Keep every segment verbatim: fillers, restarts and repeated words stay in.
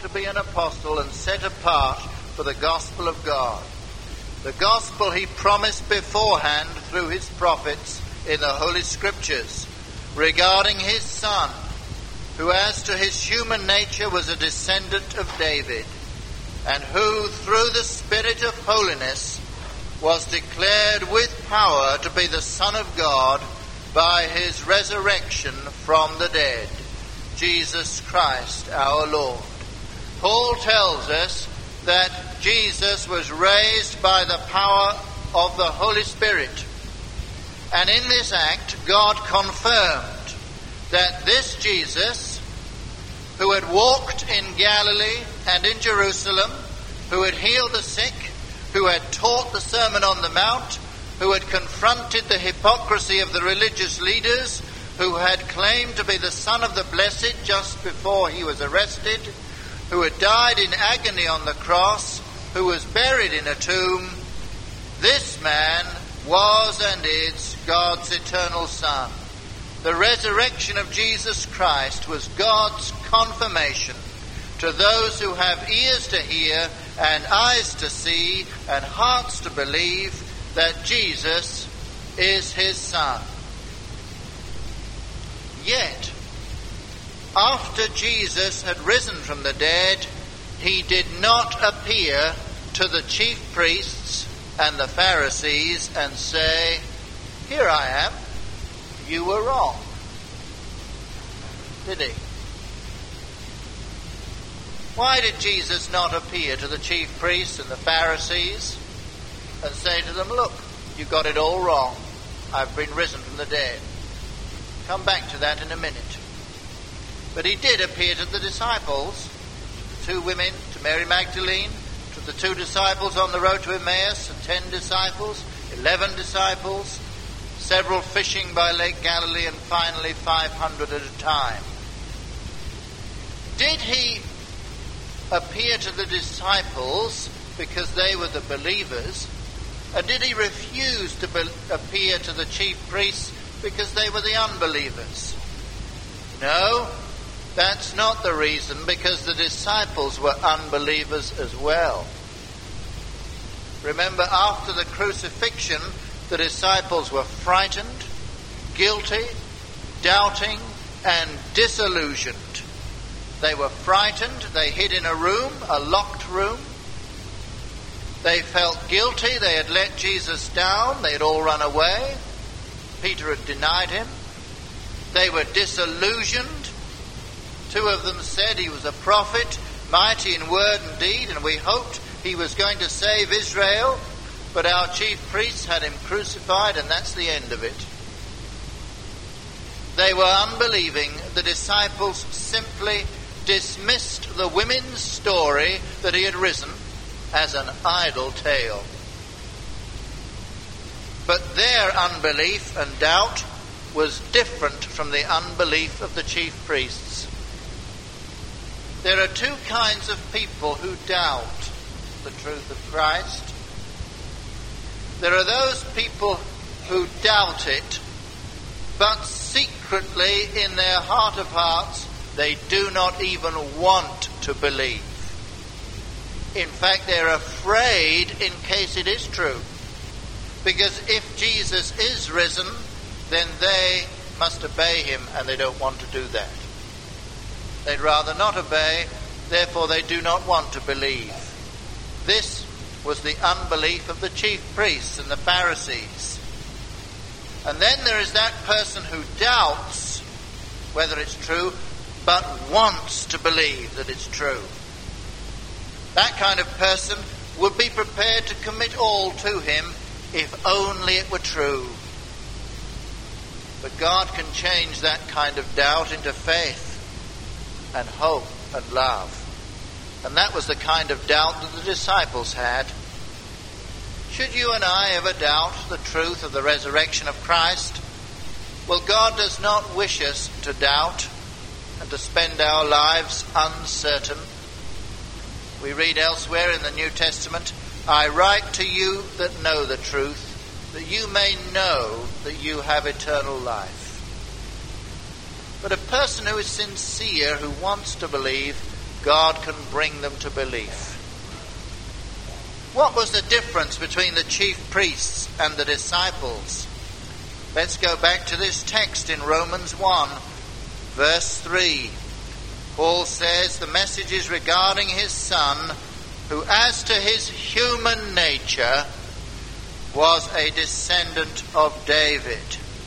to be an apostle and set apart for the gospel of God. The gospel he promised beforehand through his prophets in the Holy Scriptures regarding his Son, who as to his human nature was a descendant of David, and who through the Spirit of holiness was declared with power to be the Son of God by his resurrection from the dead, Jesus Christ our Lord. Paul tells us that Jesus was raised by the power of the Holy Spirit. And in this act, God confirmed that this Jesus, who had walked in Galilee and in Jerusalem, who had healed the sick, who had taught the Sermon on the Mount, who had confronted the hypocrisy of the religious leaders, who had claimed to be the Son of the Blessed just before he was arrested, who had died in agony on the cross, who was buried in a tomb, this man was and is God's eternal Son. The resurrection of Jesus Christ was God's confirmation to those who have ears to hear and eyes to see and hearts to believe that Jesus is his Son. Yet, after Jesus had risen from the dead, he did not appear to the chief priests and the Pharisees and say, "Here I am, you were wrong." Did he? Why did Jesus not appear to the chief priests and the Pharisees and say to them, "Look, you got it all wrong. I've been risen from the dead"? Come back to that in a minute. But he did appear to the disciples, the two women, to Mary Magdalene, to the two disciples on the road to Emmaus, and ten disciples, eleven disciples, several fishing by Lake Galilee, and finally five hundred at a time. Did he appear to the disciples because they were the believers? And did he refuse to be- appear to the chief priests because they were the unbelievers? No, that's not the reason, because the disciples were unbelievers as well. Remember, after the crucifixion, the disciples were frightened, guilty, doubting, and disillusioned. They were frightened. They hid in a room, a locked room. They felt guilty. They had let Jesus down. They had all run away. Peter had denied him. They were disillusioned. Two of them said he was a prophet, mighty in word and deed, and we hoped he was going to save Israel, but our chief priests had him crucified, and that's the end of it. They were unbelieving. The disciples simply dismissed the women's story that he had risen as an idle tale. But their unbelief and doubt was different from the unbelief of the chief priests. There are two kinds of people who doubt the truth of Christ. There are those people who doubt it, but secretly in their heart of hearts they do not even want to believe. In fact, they're afraid in case it is true. Because if Jesus is risen, then they must obey him, and they don't want to do that. They'd rather not obey, therefore they do not want to believe. This was the unbelief of the chief priests and the Pharisees. And then there is that person who doubts whether it's true, but wants to believe that it's true. That kind of person would be prepared to commit all to him if only it were true. But God can change that kind of doubt into faith and hope and love. And that was the kind of doubt that the disciples had. Should you and I ever doubt the truth of the resurrection of Christ? Well, God does not wish us to doubt and to spend our lives uncertain. We read elsewhere in the New Testament, "I write to you that know the truth, that you may know that you have eternal life." But a person who is sincere, who wants to believe, God can bring them to belief. What was the difference between the chief priests and the disciples? Let's go back to this text in Romans one, verse three. Paul says the message is regarding his Son, who as to his human nature was a descendant of David.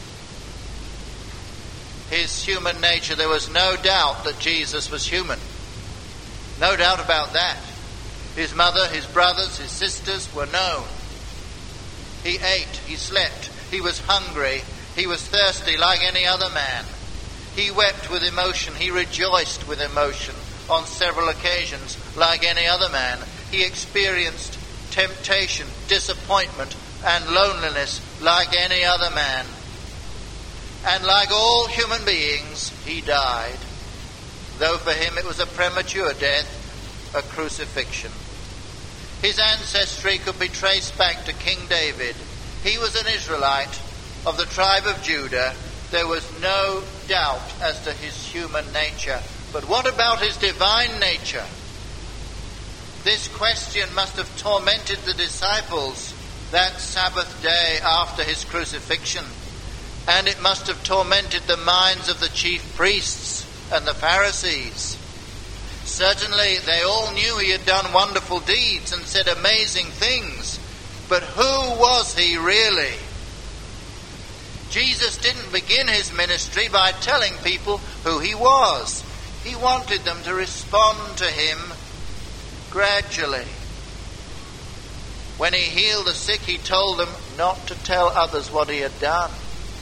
His human nature, there was no doubt that Jesus was human. No doubt about that. His mother, his brothers, his sisters were known. He ate, he slept, he was hungry, he was thirsty like any other man. He wept with emotion, he rejoiced with emotion on several occasions like any other man. He experienced temptation, disappointment, and loneliness like any other man. And like all human beings, he died, though for him it was a premature death, a crucifixion. His ancestry could be traced back to King David. He was an Israelite of the tribe of Judah. There was no doubt as to his human nature. But what about his divine nature? This question must have tormented the disciples that Sabbath day after his crucifixion. And it must have tormented the minds of the chief priests and the Pharisees. Certainly they all knew he had done wonderful deeds and said amazing things. But who was he really? Jesus didn't begin his ministry by telling people who he was. He wanted them to respond to him gradually. When he healed the sick, he told them not to tell others what he had done.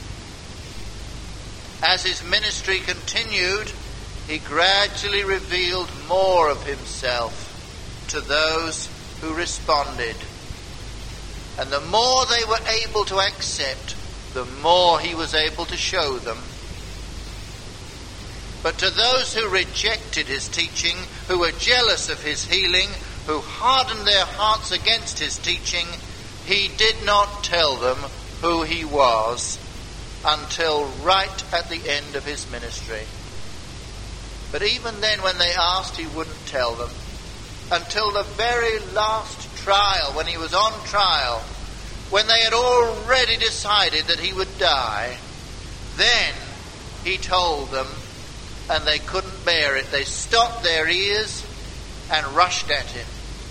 As his ministry continued, he gradually revealed more of himself to those who responded. And the more they were able to accept, the more he was able to show them. But to those who rejected his teaching, who were jealous of his healing, who hardened their hearts against his teaching, he did not tell them who he was until right at the end of his ministry. But even then, when they asked, he wouldn't tell them. Until the very last trial, when he was on trial, when they had already decided that he would die, then he told them, and they couldn't bear it. They stopped their ears and rushed at him.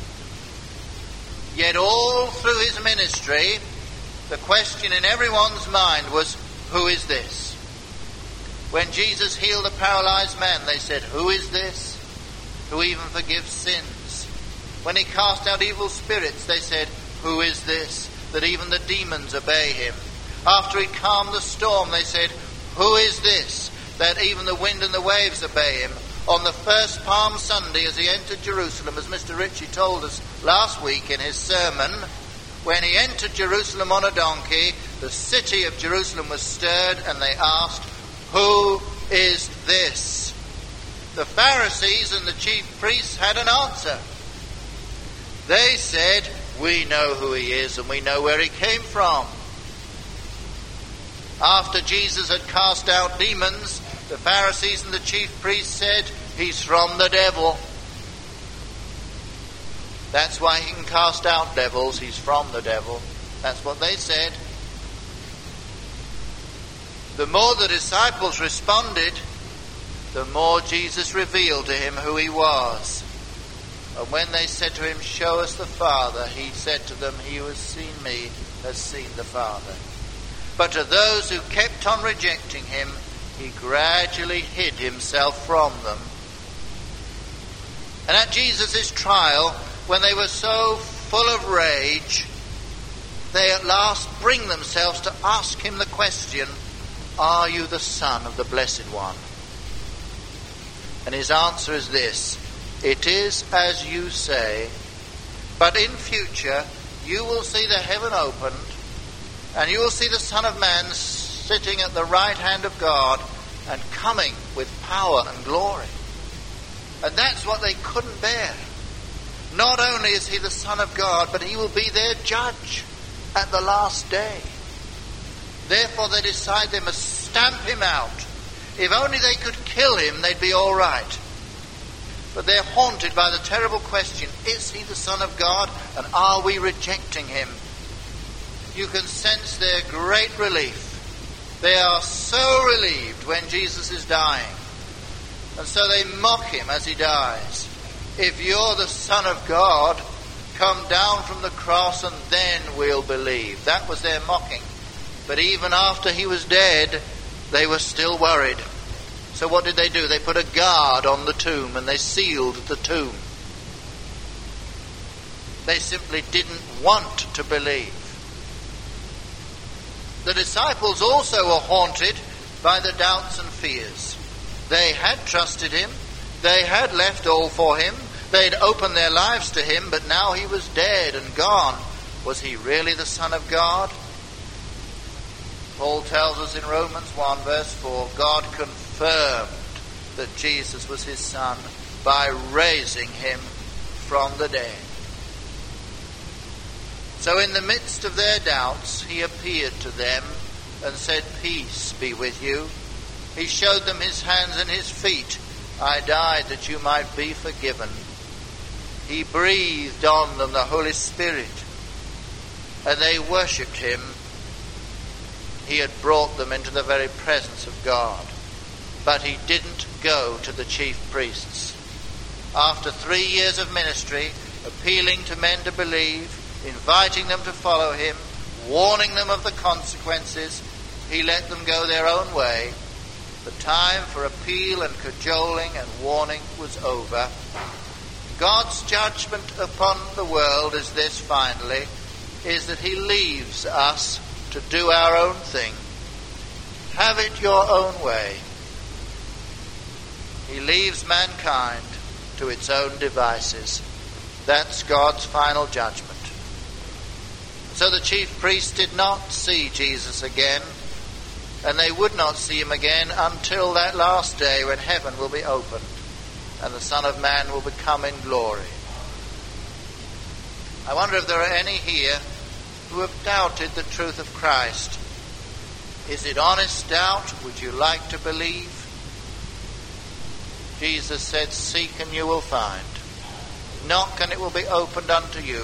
Yet all through his ministry, the question in everyone's mind was, who is this? When Jesus healed a paralyzed man, they said, who is this who even forgives sins? When he cast out evil spirits, they said, who is this that even the demons obey him? After he calmed the storm, they said, who is this that even the wind and the waves obey him? On the first Palm Sunday, as he entered Jerusalem, as Mister Ritchie told us last week in his sermon, when he entered Jerusalem on a donkey, the city of Jerusalem was stirred, and they asked, who is this? The Pharisees and the chief priests had an answer. They said, we know who he is and we know where he came from. After Jesus had cast out demons, the Pharisees and the chief priests said, he's from the devil. That's why he can cast out devils. He's from the devil. That's what they said. The more the disciples responded, the more Jesus revealed to him who he was. And when they said to him, show us the Father, he said to them, he who has seen me has seen the Father. But to those who kept on rejecting him, he gradually hid himself from them. And at Jesus' trial, when they were so full of rage, they at last bring themselves to ask him the question, are you the Son of the Blessed One? And his answer is this, it is as you say, but in future you will see the heaven opened, and you will see the Son of Man sitting at the right hand of God and coming with power and glory. And that's what they couldn't bear. Not only is he the Son of God, but he will be their judge at the last day. Therefore they decide they must stamp him out. If only they could kill him, they'd be all right. But they're haunted by the terrible question, is he the Son of God? And are we rejecting him? You can sense their great relief. They are so relieved when Jesus is dying. And so they mock him as he dies. If you're the Son of God, come down from the cross and then we'll believe. That was their mocking. But even after he was dead, they were still worried. So what did they do? They put a guard on the tomb and they sealed the tomb. They simply didn't want to believe. The disciples also were haunted by the doubts and fears. They had trusted him. They had left all for him. They'd opened their lives to him, but now he was dead and gone. Was he really the Son of God? Paul tells us in Romans one verse four, God confirmed that Jesus was his Son by raising him from the dead. So in the midst of their doubts, he appeared to them and said, peace be with you. He showed them his hands and his feet. I died that you might be forgiven. He breathed on them the Holy Spirit, and they worshipped him. He had brought them into the very presence of God. But he didn't go to the chief priests. After three years of ministry, appealing to men to believe, inviting them to follow him, warning them of the consequences, he let them go their own way. The time for appeal and cajoling and warning was over. God's judgment upon the world is this, finally, is that he leaves us to do our own thing. Have it your own way. He leaves mankind to its own devices. That's God's final judgment. So the chief priests did not see Jesus again, and they would not see him again until that last day when heaven will be opened and the Son of Man will become in glory. I wonder if there are any here who have doubted the truth of Christ. Is it honest doubt? Would you like to believe? Jesus said, seek and you will find. Knock and it will be opened unto you.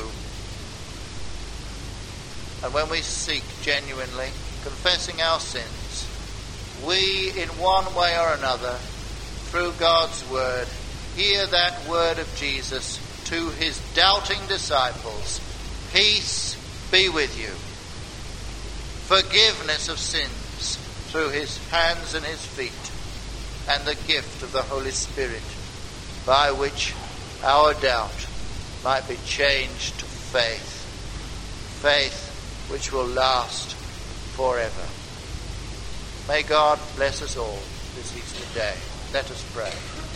And when we seek genuinely, confessing our sins, we in one way or another, through God's word, hear that word of Jesus to his doubting disciples. Peace be with you. Forgiveness of sins through his hands and his feet, and the gift of the Holy Spirit, by which our doubt might be changed to faith. Faith which will last forever. May God bless us all this Easter day. Let us pray.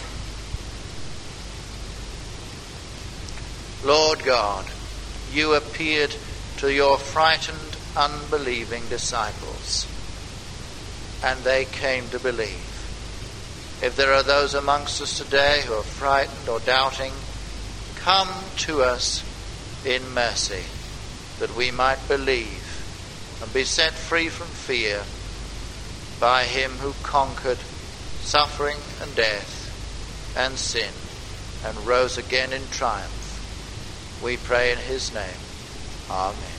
Lord God, you appeared to your frightened, unbelieving disciples, and they came to believe. If there are those amongst us today who are frightened or doubting, come to us in mercy, that we might believe and be set free from fear by him who conquered suffering and death and sin and rose again in triumph. We pray in his name. Amen.